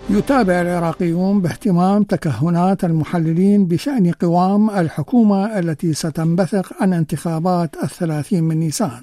يتابع العراقيون باهتمام تكهنات المحللين بشأن قوام الحكومة التي ستنبثق عن انتخابات 30 من نيسان،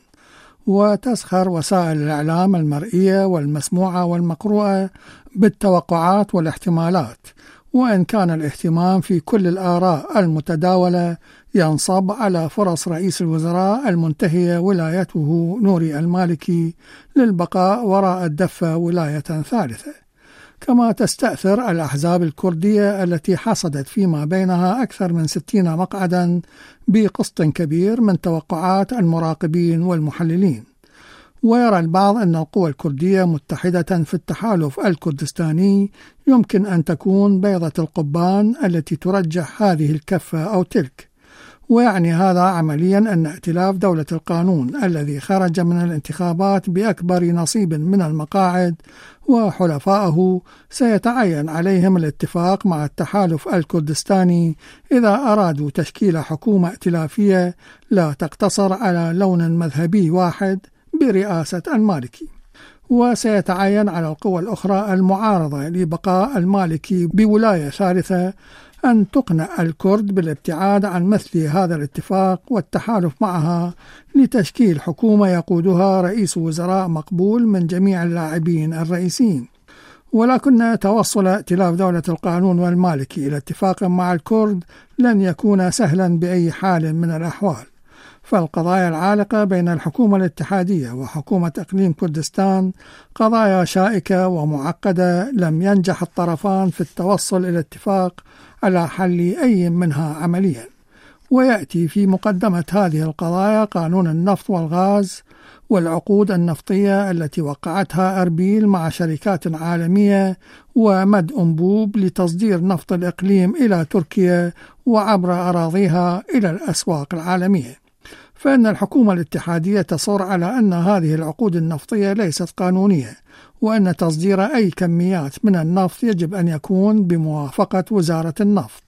وتسخر وسائل الإعلام المرئية والمسموعة والمقروءة بالتوقعات والاحتمالات، وإن كان الاهتمام في كل الآراء المتداولة ينصب على فرص رئيس الوزراء المنتهية ولايته نوري المالكي للبقاء وراء الدفة ولاية ثالثة. كما تستأثر الأحزاب الكردية التي حصدت فيما بينها أكثر من 60 مقعدا بقسط كبير من توقعات المراقبين والمحللين. ويرى البعض أن القوى الكردية متحدة في التحالف الكردستاني يمكن أن تكون بيضة القبان التي ترجح هذه الكفة أو تلك، ويعني هذا عمليا أن ائتلاف دولة القانون الذي خرج من الانتخابات بأكبر نصيب من المقاعد وحلفائه سيتعين عليهم الاتفاق مع التحالف الكردستاني إذا أرادوا تشكيل حكومة ائتلافية لا تقتصر على لون مذهبي واحد برئاسة المالكي. وسيتعين على القوى الأخرى المعارضة لبقاء المالكي بولاية ثالثة أن تقنع الكرد بالابتعاد عن مثل هذا الاتفاق والتحالف معها لتشكيل حكومة يقودها رئيس وزراء مقبول من جميع اللاعبين الرئيسيين. ولكن توصل ائتلاف دولة القانون والمالكي إلى اتفاق مع الكرد لن يكون سهلا بأي حال من الأحوال، فالقضايا العالقة بين الحكومة الاتحادية وحكومة إقليم كردستان قضايا شائكة ومعقدة لم ينجح الطرفان في التوصل إلى اتفاق على حل أي منها عمليا. ويأتي في مقدمة هذه القضايا قانون النفط والغاز والعقود النفطية التي وقعتها أربيل مع شركات عالمية ومد أنبوب لتصدير نفط الإقليم إلى تركيا وعبر أراضيها إلى الأسواق العالمية. فإن الحكومة الاتحادية تصر على أن هذه العقود النفطية ليست قانونية، وأن تصدير أي كميات من النفط يجب أن يكون بموافقة وزارة النفط.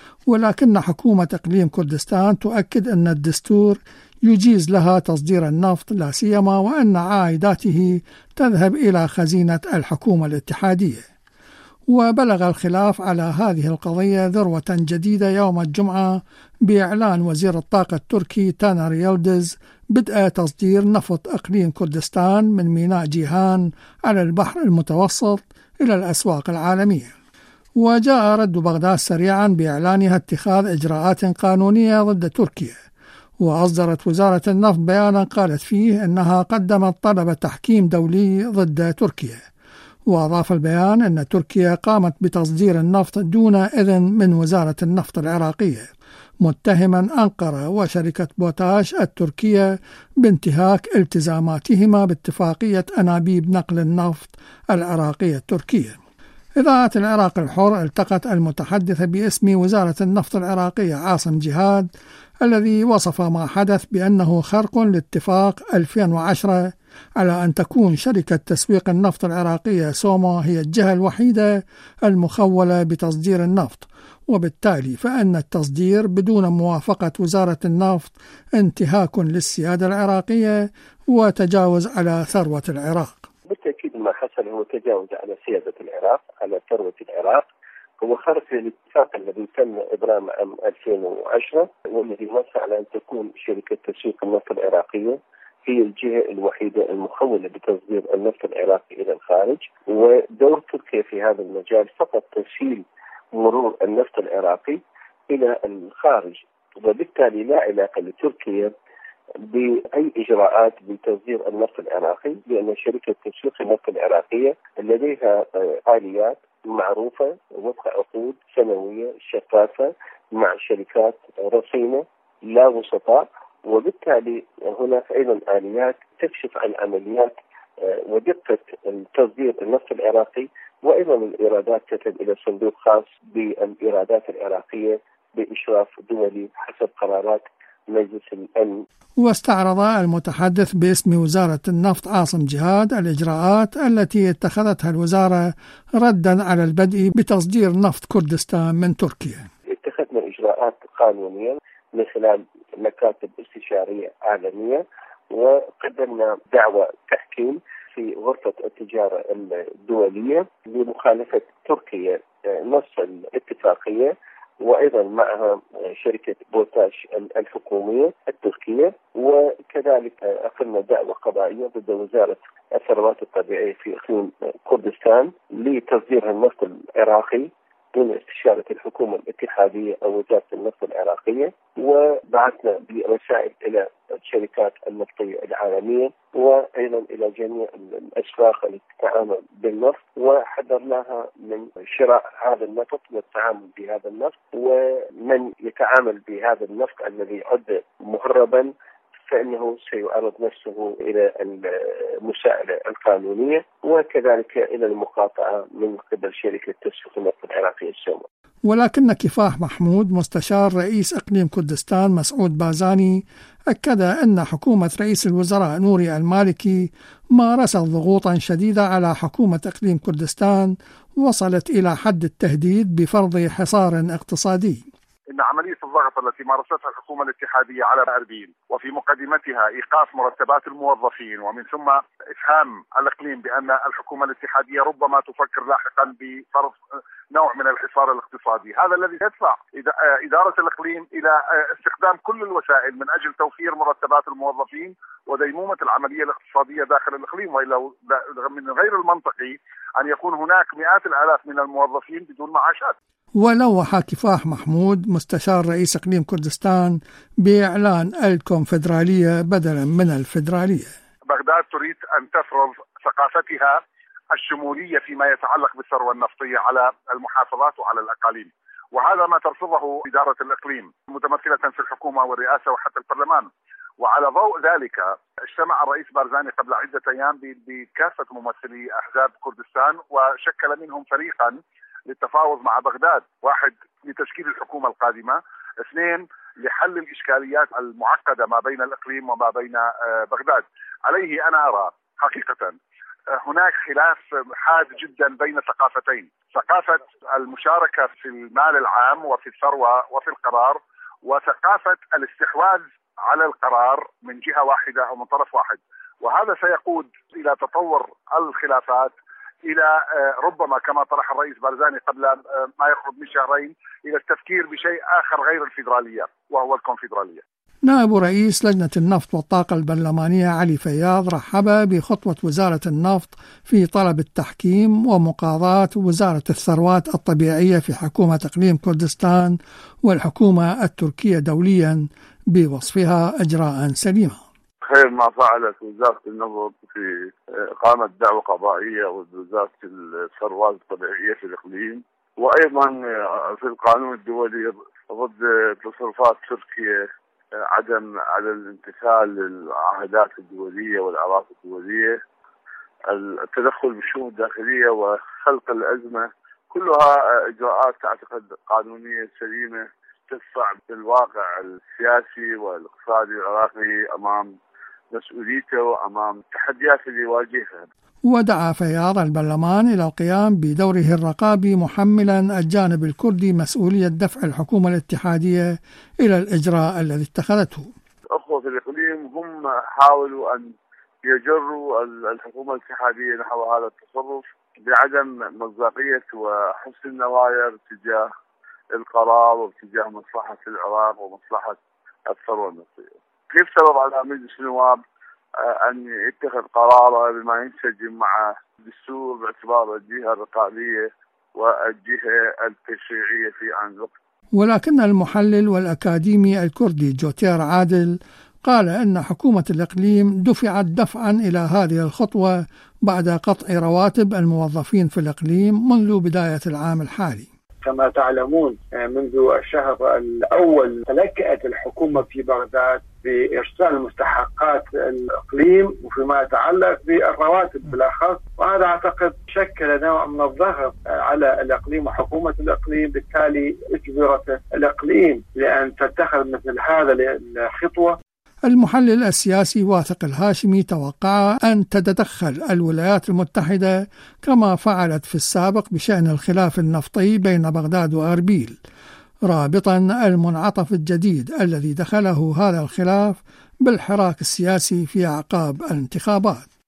ولكن حكومة إقليم كردستان تؤكد أن الدستور يجيز لها تصدير النفط، لا سيما وأن عائداته تذهب إلى خزينة الحكومة الاتحادية. وبلغ الخلاف على هذه القضية ذروة جديدة يوم الجمعة بإعلان وزير الطاقة التركي تانر يلدز بدء تصدير نفط إقليم كردستان من ميناء جيهان على البحر المتوسط إلى الأسواق العالمية. وجاء رد بغداد سريعا بإعلانها اتخاذ إجراءات قانونية ضد تركيا، وأصدرت وزارة النفط بيانا قالت فيه أنها قدمت طلب تحكيم دولي ضد تركيا. وأضاف البيان أن تركيا قامت بتصدير النفط دون إذن من وزارة النفط العراقية، متهما أنقرة وشركة بوتاش التركية بانتهاك التزاماتهما باتفاقية أنابيب نقل النفط العراقية التركية. إذاعة العراق الحر التقت المتحدث باسم وزارة النفط العراقية عاصم جهاد الذي وصف ما حدث بأنه خرق لاتفاق 2010 على أن تكون شركة تسويق النفط العراقية سوما هي الجهة الوحيدة المخولة بتصدير النفط، وبالتالي فإن التصدير بدون موافقة وزارة النفط انتهاك للسيادة العراقية وتجاوز على ثروة العراق. بالتأكيد ما حصل هو تجاوز على سيادة العراق، على ثروة العراق، هو خرق للاتفاق الذي تم إبرام عام 2010 والذي نص على أن تكون شركة تسويق النفط العراقية هي الجهة الوحيدة المخولة بتصدير النفط العراقي إلى الخارج. ودور تركيا في هذا المجال فقط تسهيل مرور النفط العراقي إلى الخارج، وبالتالي لا علاقة لتركيا بأي إجراءات بتصدير النفط العراقي، لأن شركة تسويق النفط العراقية لديها آليات معروفة وفق عقود سنوية شفافة مع شركات رصينة لا وسطاء، وبالتالي هناك أيضا آليات تكشف عن عمليات ودقة تصدير النفط العراقي، وأيضا الإيرادات تذهب إلى صندوق خاص بالإيرادات العراقية بإشراف دولي حسب قرارات مجلس الأمن. واستعرض المتحدث باسم وزارة النفط عاصم جهاد الإجراءات التي اتخذتها الوزارة ردا على البدء بتصدير نفط كردستان من تركيا. اتخذنا إجراءات قانونية من خلال مكاتب استشارية عالمية، وقدمنا دعوى تحكيم في غرفة التجارة الدولية لمخالفة تركيا نص الاتفاقية، وأيضا معها شركة بوتاش الحكومية التركية. وكذلك أقمنا دعوة قضائية ضد وزارة الثروات الطبيعية في إقليم كردستان لتصدير النفط العراقي دون استشارة الحكومة الاتحادية أو وزارة النفط العراقية. وبعثنا برسائل إلى الشركات النفطية العالمية وأيضا إلى جميع الأشخاص التي تتعامل بالنفط، وحذرناها من شراء هذا النفط والتعامل بهذا النفط، ومن يتعامل بهذا النفط الذي يعد مهربا فإنه سيعرض نفسه إلى المساءلة القانونية وكذلك إلى المقاطعة من قبل شركة تسويق النفط العراقية السومة. ولكن كفاح محمود مستشار رئيس إقليم كردستان مسعود بازاني أكد أن حكومة رئيس الوزراء نوري المالكي مارست ضغوطا شديدة على حكومة إقليم كردستان وصلت إلى حد التهديد بفرض حصار اقتصادي. إن عملية الضغط التي مارستها الحكومة الاتحادية على أربيل وفي مقدمتها إيقاف مرتبات الموظفين ومن ثم إفهام الإقليم بأن الحكومة الاتحادية ربما تفكر لاحقا بفرض نوع من الحصار الاقتصادي، هذا الذي يدفع إدارة الإقليم إلى استخدام كل الوسائل من أجل توفير مرتبات الموظفين وديمومة العملية الاقتصادية داخل الإقليم. وإلا من غير المنطقي أن يكون هناك مئات الآلاف من الموظفين بدون معاشات. ولوح كفاح محمود مستشار رئيس إقليم كردستان بإعلان الكونفدرالية بدلا من الفدرالية. بغداد تريد أن تفرض ثقافتها الشمولية فيما يتعلق بالثروة النفطية على المحافظات وعلى الأقاليم، وهذا ما ترفضه إدارة الإقليم متمثلة في الحكومة والرئاسة وحتى البرلمان. وعلى ضوء ذلك اجتمع الرئيس بارزاني قبل عدة أيام بكافة ممثلي أحزاب كردستان وشكل منهم فريقا للتفاوض مع بغداد، واحد لتشكيل الحكومة القادمة، اثنين لحل الإشكاليات المعقدة ما بين الإقليم وما بين بغداد. عليه أنا أرى حقيقة هناك خلاف حاد جدا بين ثقافتين، ثقافة المشاركة في المال العام وفي الثروة وفي القرار، وثقافة الاستحواذ على القرار من جهة واحدة أو من طرف واحد. وهذا سيقود إلى تطور الخلافات إلى ربما كما طرح الرئيس بارزاني قبل ما يقرب من شهرين إلى التفكير بشيء آخر غير الفيدرالية وهو الكونفدرالية. نائب رئيس لجنة النفط والطاقة البرلمانية علي فياض رحب بخطوة وزارة النفط في طلب التحكيم ومقاضاة وزارة الثروات الطبيعية في حكومة إقليم كردستان والحكومة التركية دوليا بوصفها إجراء سليما. خير ما فعلت وزارة النفط في إقامة دعوة قضائية وزارة الثروات الطبيعية في الإقليم، وأيضا في القانون الدولي ضد تصرفات تركيا عدم الامتثال للعهدات الدولية والأعراف الدولية، التدخل بالشؤون الداخلية وخلق الأزمة، كلها إجراءات تعتقد قانونية سليمة تدفع بالواقع السياسي والاقتصادي العراقي أمام مسؤوليته وأمام التحديات اللي يواجهها. ودعا فياض البرلمان إلى القيام بدوره الرقابي محملا الجانب الكردي مسؤولية دفع الحكومة الاتحادية إلى الإجراء الذي اتخذته. الأخوة في الإقليم هم حاولوا أن يجروا الحكومة الاتحادية نحو هذا التصرف بعدم مصداقية وحسن النوايا تجاه القرار واتجاه مصلحة العراق ومصلحة الثروة النفطية. كيف سبب على مجلس النواب أن يتخذ قراره بما ينسجم مع الدستور باعتبار الجهة الرقابية والجهة التشريعية في آن الوقت. ولكن المحلل والأكاديمي الكردي جوتير عادل قال أن حكومة الإقليم دفعت دفعا إلى هذه الخطوة بعد قطع رواتب الموظفين في الإقليم منذ بداية العام الحالي. كما تعلمون منذ الشهر الأول تلكأت الحكومة في بغداد بإرسال مستحقات الإقليم وفيما يتعلق بالرواتب بالأخص، وهذا أعتقد شكل نوع من الضغط على الإقليم وحكومة الإقليم، بالتالي أجبرت الإقليم لأن تتخذ مثل هذا الخطوة. المحلل السياسي واثق الهاشمي توقع أن تتدخل الولايات المتحدة كما فعلت في السابق بشأن الخلاف النفطي بين بغداد وأربيل، رابطا المنعطف الجديد الذي دخله هذا الخلاف بالحراك السياسي في أعقاب الانتخابات.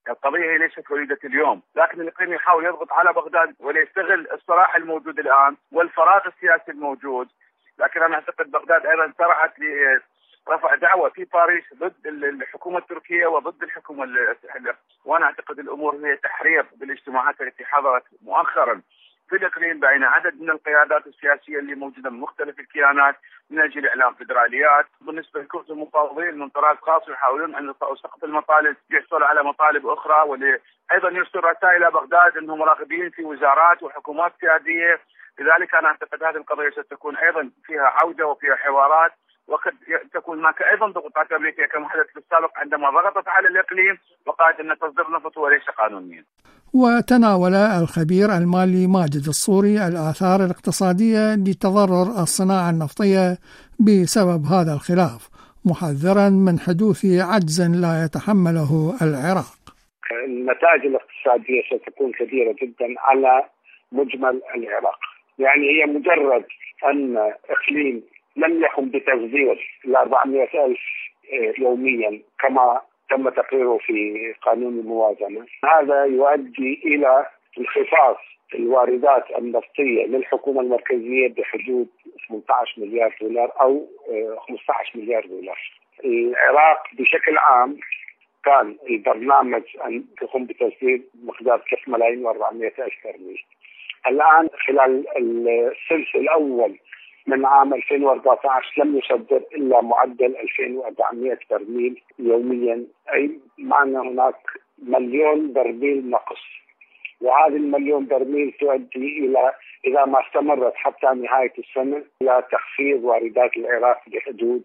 القضية هي ليست وليدة اليوم، لكن الإقليم يحاول يضغط على بغداد وليستغل الصراع الموجود الآن والفراغ السياسي الموجود. لكن أنا أعتقد بغداد أيضا سرعت لرفع دعوة في باريس ضد الحكومة التركية وضد الحكومة وأنا أعتقد الأمور هي تحريض بالاجتماعات التي حضرت مؤخرا في الإقليم بين عدد من القيادات السياسية اللي موجودة من مختلف الكيانات من أجل إعلان فيدراليات. بالنسبة لكرسي المفاوضين من طراز خاص يحاولون أن سقط المطالب يحصلوا على مطالب أخرى، وأيضا يرسل رسائل إلى بغداد أنهم راغبين في وزارات وحكومات سيادية. لذلك أنا أعتقد هذه القضية ستكون أيضا فيها عودة وفيها حوارات، وقد تكون هناك أيضا ضغوطات أمريكية كما حدث في السابق عندما ضغطت على الإقليم وقالت أن تصدير النفط هو ليس قانونيا. وتناول الخبير المالي ماجد الصوري الآثار الاقتصادية لتضرر الصناعة النفطية بسبب هذا الخلاف، محذرا من حدوث عجز لا يتحمله العراق. النتائج الاقتصادية ستكون كبيرة جدا على مجمل العراق. يعني هي مجرد أن إقليم لم يقم بتصدير 400,000 يوميا كما تم تقريره في قانون الموازنة، هذا يؤدي إلى انخفاض الواردات النفطية للحكومة المركزية بحدود 18 مليار دولار أو 15 مليار دولار. العراق بشكل عام كان البرنامج أن تقوم بتصدير مقدار 3,400,000 برميل. الآن خلال الثلث الأول من عام 2014 لم يصدر إلا معدل 2,400 برميل يوميا، أي معنى هناك 1,000,000 برميل نقص. وهذه 1,000,000 برميل تؤدي إلى إذا ما استمرت حتى نهاية السنة إلى تخفيض واردات العراق بحدود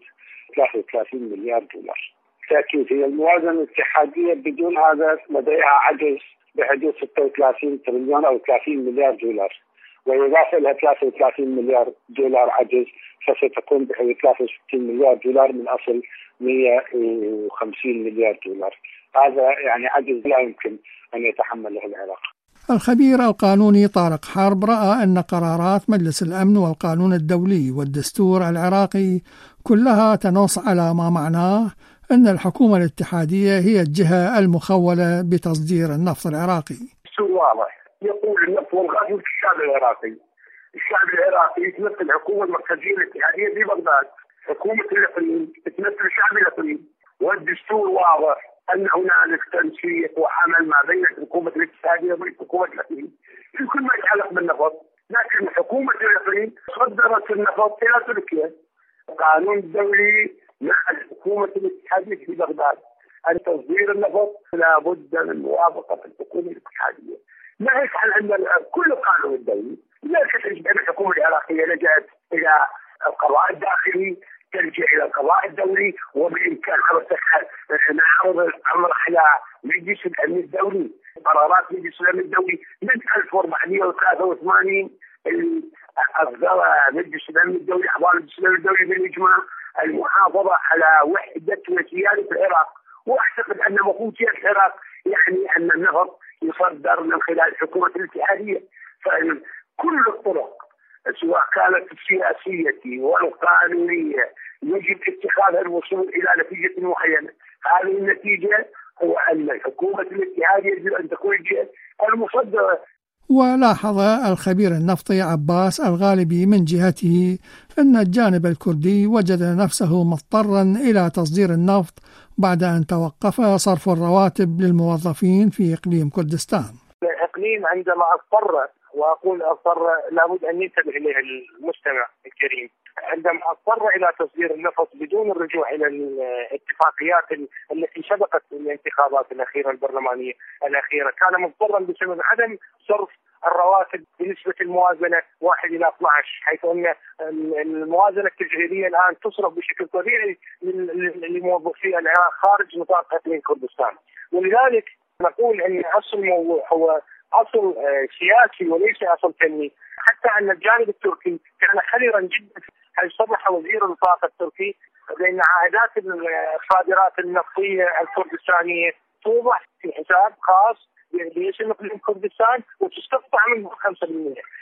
33 مليار دولار. تأكيد هي الموازنة الاتحادية بدون هذا لديها عجز بحدود 36 تريليون أو 30 مليار دولار، وإضافة إلى 33 مليار دولار عجز فستكون بحدود 63 مليار دولار من أصل 150 مليار دولار. هذا يعني عجز لا يمكن أن يتحمله العراق. الخبير القانوني طارق حرب رأى أن قرارات مجلس الأمن والقانون الدولي والدستور العراقي كلها تنص على ما معناه أن الحكومة الاتحادية هي الجهة المخولة بتصدير النفط العراقي. الدستور واضح يقول النفط والغاز للشعب العراقي. الشعب العراقي يتمثل الحكومة المركزية الاتحادية في بغداد، حكومة الإقليم تمثل شعب الإقليم، والدستور واضح أن هنالك تنسيق وعمل ما بين الحكومة الاتحادية وبين حكومة الإقليم في كل ما يتعلق بالنفط. لكن حكومة الإقليم صدرت النفط إلى تركيا. القانون الدولي مع الحكومة الاتحادية في بغداد أن تصدير النفط لا بد من موافقة الحكومة الاتحادية. ما يفعل عندنا كل القانون الدولي. لذلك تجد أن الحكومة العراقية لجأت إلى القضاء الداخلي، ترجع إلى القضاء الدولي، وبإمكان نعرض الأمر على مجلس الأمن الدولي. قرارات مجلس الأمن الدولي من 1483 أصدر مجلس الأمن الدولي، أعضاء مجلس الأمن الدولي بالإجماع المحافظة على وحدة وسيادة العراق. وأعتقد أن وحدة العراق يعني أن النفط يصدر من خلال الحكومة الاتحادية. فكل الطرق سواء كانت السياسية والقانونية يجب اتخاذها الوصول إلى نتيجة معينة. هذه النتيجة هو أن الحكومة الاتحادية يجب أن تكون الجهة المصدرة. ولاحظ الخبير النفطي عباس الغالبي من جهته أن الجانب الكردي وجد نفسه مضطرا إلى تصدير النفط بعد أن توقف صرف الرواتب للموظفين في إقليم كردستان. الإقليم عندما أضطر، وأقول أضطر لابد أن ينتبه إليه المستمع الكريم، عندما اضطر الى تصدير النفط بدون الرجوع الى الاتفاقيات التي سبقت الانتخابات الاخيره البرلمانيه الاخيره، كان مضطرا بسبب عدم صرف الرواتب بنسبه الموازنه 1:12، حيث ان الموازنه التشغيليه الان تصرف بشكل طبيعي لموظفي العراق خارج نطاق اقليم كردستان. ولذلك نقول ان اصل الموضوع هو اصل سياسي وليس اصل فني، حتى ان الجانب التركي كان حذرا جدا حيث صرح وزير الطاقه التركي بان عائدات الصادرات النفطيه الكردستانيه توضع في حساب خاص باسم اقليم كردستان وتستقطع منه 5%.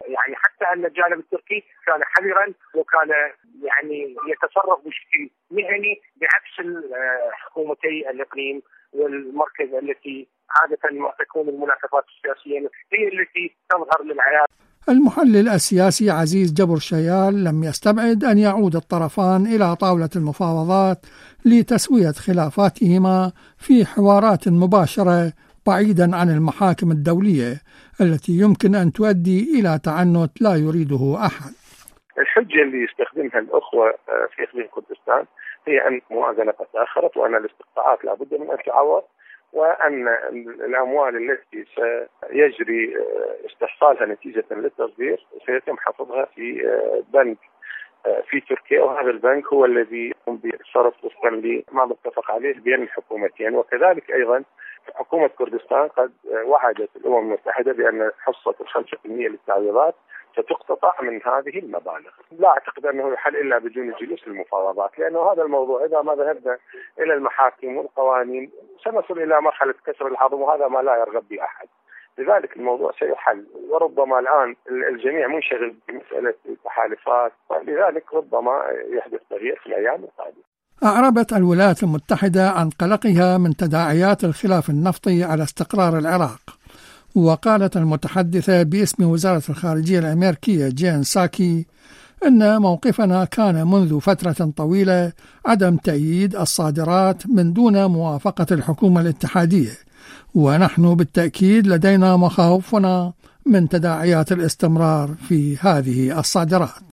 يعني حتى أن الجانب التركي كان حذرا وكان يعني يتصرف بشكل مهني بعكس حكومتي الإقليم والمركز التي عادة ما تكون المناكفات السياسية هي التي تظهر للعيان. المحلل السياسي عزيز جبر شيال لم يستبعد أن يعود الطرفان إلى طاولة المفاوضات لتسوية خلافاتهما في حوارات مباشرة بعيدا عن المحاكم الدولية التي يمكن أن تؤدي إلى تعنت لا يريده أحد. الحجة اللي يستخدمها الأخوة في إقليم كردستان هي أن الموازنة قد تأخرت وأن الاستقطاعات لابد من أن تعوض، وأن الأموال التي سيجري استحصالها نتيجة للتصدير سيتم حفظها في بنك في تركيا، وهذا البنك هو الذي يقوم بالصرف وفقا لما متفق عليه بين الحكومتين. وكذلك أيضا حكومة كردستان قد وعدت الأمم المتحدة بأن حصة 5% للتعويضات ستقتطع من هذه المبالغ. لا أعتقد أنه يحل إلا بدون جلوس المفاوضات، لأنه هذا الموضوع إذا ما ذهبنا إلى المحاكم والقوانين سنصل إلى مرحلة كسر العظم، وهذا ما لا يرغب به أحد. لذلك الموضوع سيحل، وربما الآن الجميع منشغل بمسألة التحالفات، ولذلك ربما يحدث تغيير في الأيام القادمة. أعربت الولايات المتحدة عن قلقها من تداعيات الخلاف النفطي على استقرار العراق، وقالت المتحدثة باسم وزارة الخارجية الأمريكية جين ساكي إن موقفنا كان منذ فترة طويلة عدم تأييد الصادرات من دون موافقة الحكومة الاتحادية، ونحن بالتأكيد لدينا مخاوفنا من تداعيات الاستمرار في هذه الصادرات.